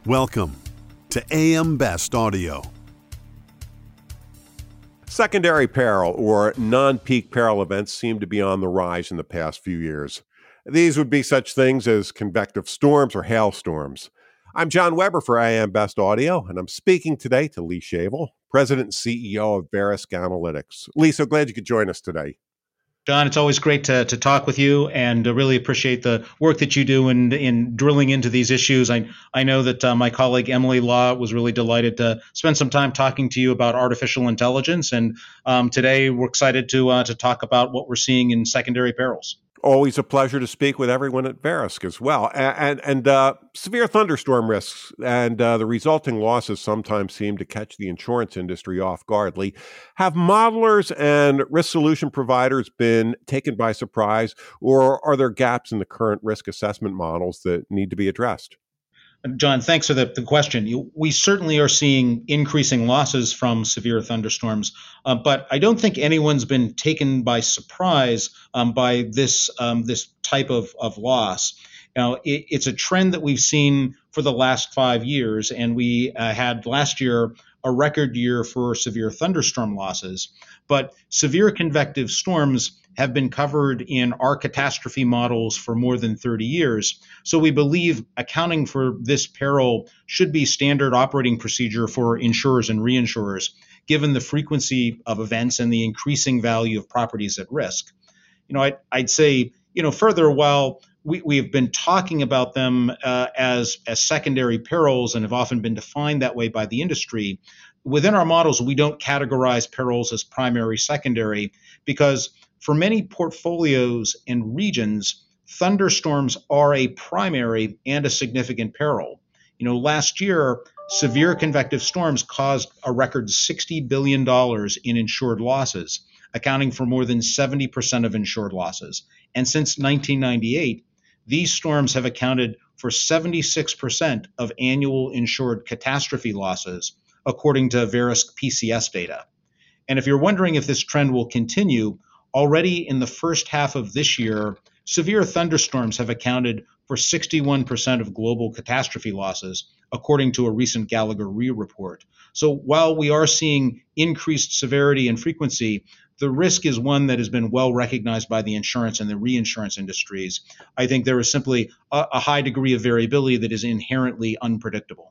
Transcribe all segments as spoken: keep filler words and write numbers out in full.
Welcome to A M Best Audio. Secondary peril or non-peak peril events seem to be on the rise in the past few years. These would be such things as convective storms or hailstorms. I'm John Weber for A M Best Audio, and I'm speaking today to Lee Shavel, President and C E O of Verisk Analytics. Lee, so glad you could join us today. John, it's always great to, to talk with you, and uh, really appreciate the work that you do in, in drilling into these issues. I I know that uh, my colleague Emily Law was really delighted to spend some time talking to you about artificial intelligence, and um, today we're excited to uh, to talk about what we're seeing in secondary perils. Always a pleasure to speak with everyone at Verisk as well. And, and, and uh, severe thunderstorm risks and uh, the resulting losses sometimes seem to catch the insurance industry off guard. Lee, have modelers and risk solution providers been taken by surprise, or are there gaps in the current risk assessment models that need to be addressed? John, thanks for the, the question. You, we certainly are seeing increasing losses from severe thunderstorms, uh, but I don't think anyone's been taken by surprise um, by this um, this type of, of loss. Now, it, it's a trend that we've seen for the last five years, and we uh, had last year a record year for severe thunderstorm losses. But severe convective storms have been covered in our catastrophe models for more than thirty years. So we believe accounting for this peril should be standard operating procedure for insurers and reinsurers, given the frequency of events and the increasing value of properties at risk. You know, I'd, I'd say, you know, further, while we, we have been talking about them uh, as, as secondary perils and have often been defined that way by the industry, within our models, we don't categorize perils as primary, secondary, because for many portfolios and regions, thunderstorms are a primary and a significant peril. You know, last year, severe convective storms caused a record sixty billion dollars in insured losses, accounting for more than seventy percent of insured losses. And since nineteen ninety-eight, these storms have accounted for seventy-six percent of annual insured catastrophe losses, according to Verisk P C S data. And if you're wondering if this trend will continue, already in the first half of this year, severe thunderstorms have accounted for sixty-one percent of global catastrophe losses, according to a recent Gallagher Re report. So while we are seeing increased severity and frequency, the risk is one that has been well recognized by the insurance and the reinsurance industries. I think there is simply a, a high degree of variability that is inherently unpredictable.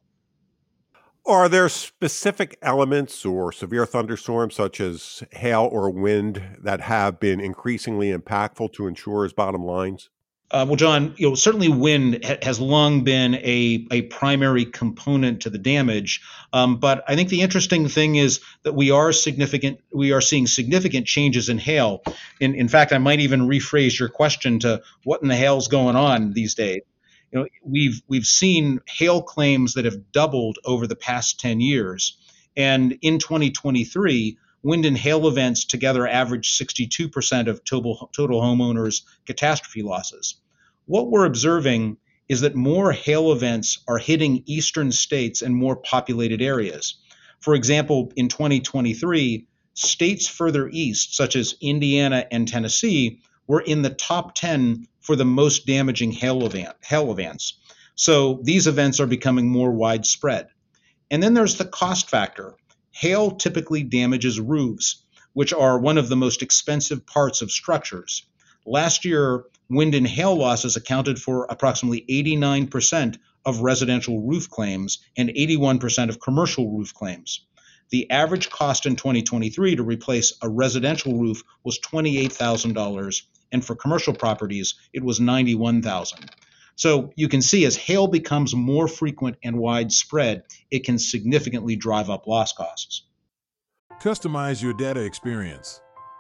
Are there specific elements or severe thunderstorms such as hail or wind that have been increasingly impactful to insurers' bottom lines? Uh, well, John, you know, certainly wind ha- has long been a, a primary component to the damage. Um, but I think the interesting thing is that we are significant. We are seeing significant changes in hail. In, in fact, I might even rephrase your question to what in the hell's going on these days. You know, we've we've seen hail claims that have doubled over the past ten years. And in twenty twenty-three, wind and hail events together averaged sixty-two percent of total, total homeowners' catastrophe losses. What we're observing is that more hail events are hitting eastern states and more populated areas. For example, in twenty twenty-three, states further east, such as Indiana and Tennessee, were in the top ten for the most damaging hail, event, hail events. So these events are becoming more widespread. And then there's the cost factor. Hail typically damages roofs, which are one of the most expensive parts of structures. Last year, wind and hail losses accounted for approximately eighty-nine percent of residential roof claims and eighty-one percent of commercial roof claims. The average cost in twenty twenty-three to replace a residential roof was twenty-eight thousand dollars, and for commercial properties, it was ninety-one thousand dollars. So you can see as hail becomes more frequent and widespread, it can significantly drive up loss costs. Customize your data experience.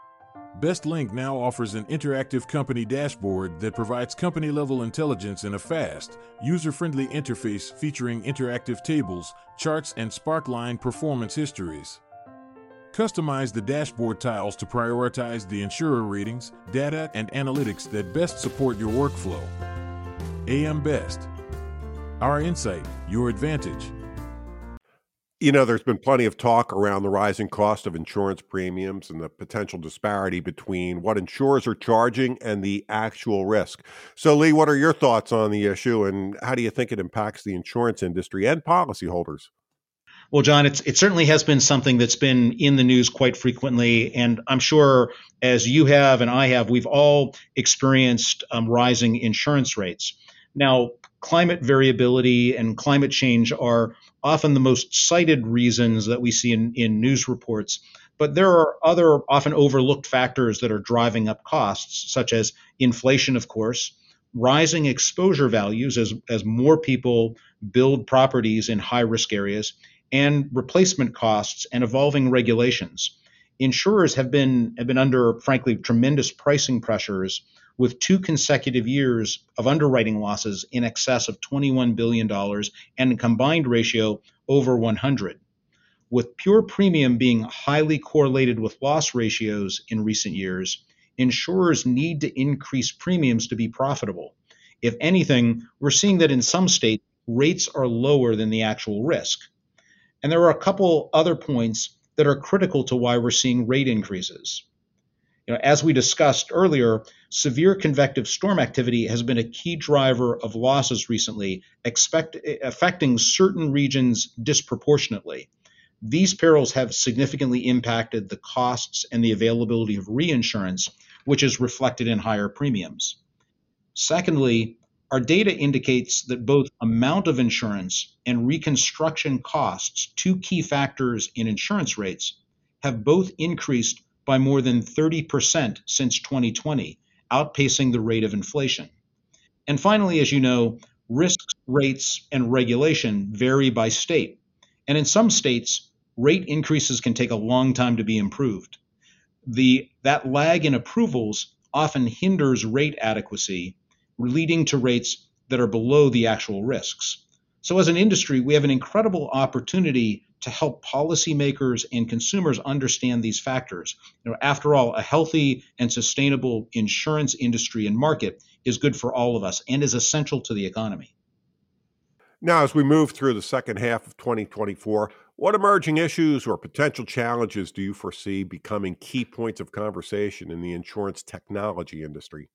BestLink now offers an interactive company dashboard that provides company-level intelligence in a fast, user-friendly interface featuring interactive tables, charts, and Sparkline performance histories. Customize the dashboard tiles to prioritize the insurer ratings, data, and analytics that best support your workflow. A M Best. Our insight, your advantage. You know, there's been plenty of talk around the rising cost of insurance premiums and the potential disparity between what insurers are charging and the actual risk. So, Lee, what are your thoughts on the issue, and how do you think it impacts the insurance industry and policyholders? Well, John, it's, it certainly has been something that's been in the news quite frequently. And I'm sure, as you have and I have, we've all experienced um, rising insurance rates. Now, climate variability and climate change are often the most cited reasons that we see in, in news reports. But there are other often overlooked factors that are driving up costs, such as inflation, of course, rising exposure values as, as more people build properties in high risk areas, and replacement costs and evolving regulations. Insurers have been, have been under, frankly, tremendous pricing pressures, with two consecutive years of underwriting losses in excess of twenty-one billion dollars and a combined ratio over one hundred. With pure premium being highly correlated with loss ratios in recent years, insurers need to increase premiums to be profitable. If anything, we're seeing that in some states, rates are lower than the actual risk. And there are a couple other points that are critical to why we're seeing rate increases. You know, as we discussed earlier, severe convective storm activity has been a key driver of losses recently, expect, affecting certain regions disproportionately. These perils have significantly impacted the costs and the availability of reinsurance, which is reflected in higher premiums. Secondly, our data indicates that both amount of insurance and reconstruction costs, two key factors in insurance rates, have both increased by more than thirty percent since twenty twenty, outpacing the rate of inflation. And finally, as you know, risks, rates, and regulation vary by state. And in some states, rate increases can take a long time to be improved. The, that lag in approvals often hinders rate adequacy, leading to rates that are below the actual risks. So as an industry, we have an incredible opportunity to help policymakers and consumers understand these factors. You know, after all, a healthy and sustainable insurance industry and market is good for all of us and is essential to the economy. Now, as we move through the second half of twenty twenty-four, what emerging issues or potential challenges do you foresee becoming key points of conversation in the insurance technology industry?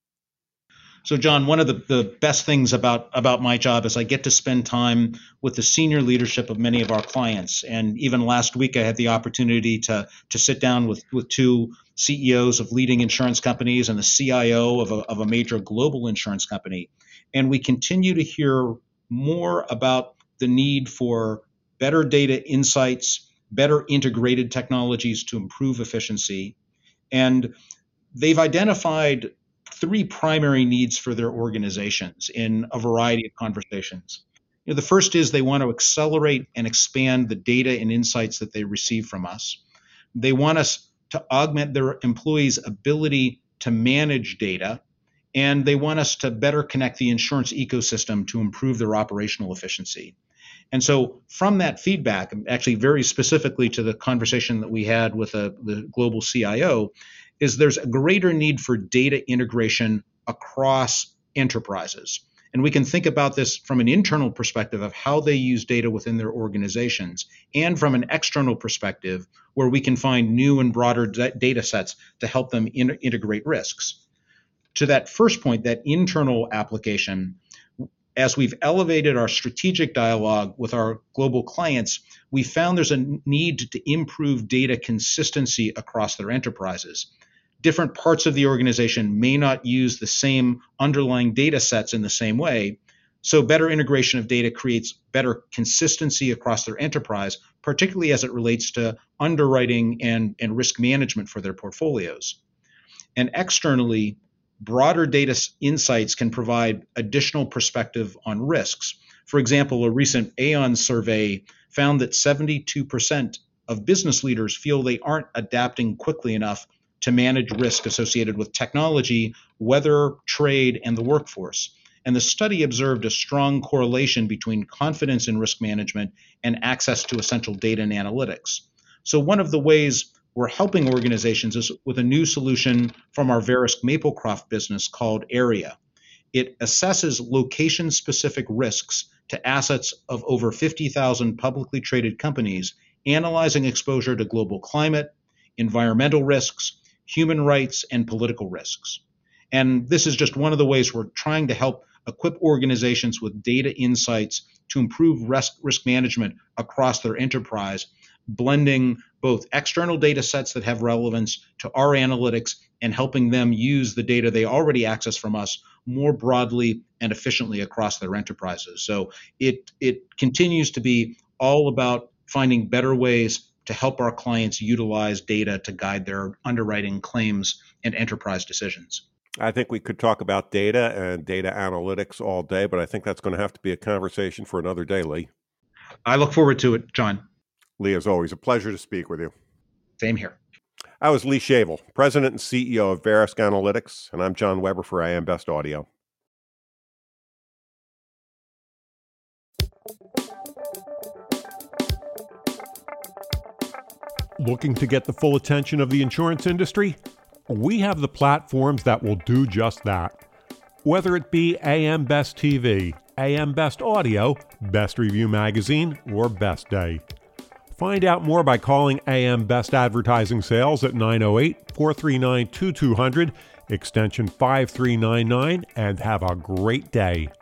So, John, one of the, the best things about, about my job is I get to spend time with the senior leadership of many of our clients. And even last week, I had the opportunity to, to sit down with, with two C E Os of leading insurance companies and the C I O of a, of a major global insurance company. And we continue to hear more about the need for better data insights, better integrated technologies to improve efficiency. And they've identified three primary needs for their organizations in a variety of conversations. You know, the first is they want to accelerate and expand the data and insights that they receive from us. They want us to augment their employees' ability to manage data, and they want us to better connect the insurance ecosystem to improve their operational efficiency. And so from that feedback, actually very specifically to the conversation that we had with a, the global C I O, is there's a greater need for data integration across enterprises. And we can think about this from an internal perspective of how they use data within their organizations, and from an external perspective where we can find new and broader d- data sets to help them in- integrate risks. To that first point, that internal application, as we've elevated our strategic dialogue with our global clients, we found there's a need to improve data consistency across their enterprises. Different parts of the organization may not use the same underlying data sets in the same way. So better integration of data creates better consistency across their enterprise, particularly as it relates to underwriting and, and risk management for their portfolios. And externally, broader data insights can provide additional perspective on risks. For example, a recent Aon survey found that seventy-two percent of business leaders feel they aren't adapting quickly enough to manage risk associated with technology, weather, trade, and the workforce. And the study observed a strong correlation between confidence in risk management and access to essential data and analytics. So one of the ways we're helping organizations is with a new solution from our Verisk Maplecroft business called Area. It assesses location-specific risks to assets of over fifty thousand publicly traded companies, analyzing exposure to global climate, environmental risks, human rights, and political risks. And this is just one of the ways we're trying to help equip organizations with data insights to improve risk, risk management across their enterprise, blending both external data sets that have relevance to our analytics and helping them use the data they already access from us more broadly and efficiently across their enterprises. So it, it continues to be all about finding better ways to help our clients utilize data to guide their underwriting, claims, and enterprise decisions. I think we could talk about data and data analytics all day, but I think that's going to have to be a conversation for another day, Lee. I look forward to it, John. Lee, as always, a pleasure to speak with you. Same here. I was Lee Shavel, President and C E O of Verisk Analytics, and I'm John Weber for A M Best Audio. Looking to get the full attention of the insurance industry? We have the platforms that will do just that. Whether it be A M Best T V, A M Best Audio, Best Review Magazine, or Best Day. Find out more by calling A M Best Advertising Sales at nine oh eight, four three nine, two two zero zero, extension five three nine nine, and have a great day.